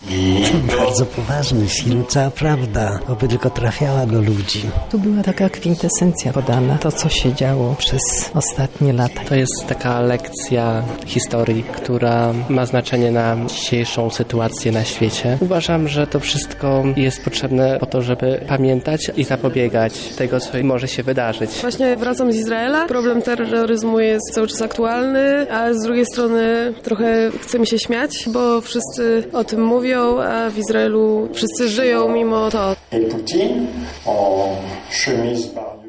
Bardzo poważny film, cała prawda, oby tylko trafiała do ludzi. Tu była taka kwintesencja podana, to co się działo przez ostatnie lata. To jest taka lekcja historii, która ma znaczenie na dzisiejszą sytuację na świecie. Uważam, że to wszystko jest potrzebne po to, żeby pamiętać i zapobiegać tego, co może się wydarzyć. Właśnie wracam z Izraela. Problem terroryzmu jest cały czas aktualny, a z drugiej strony trochę chce mi się śmiać, bo wszyscy o tym mówią, a w Izraelu wszyscy żyją mimo to. Et Poutine, en chemise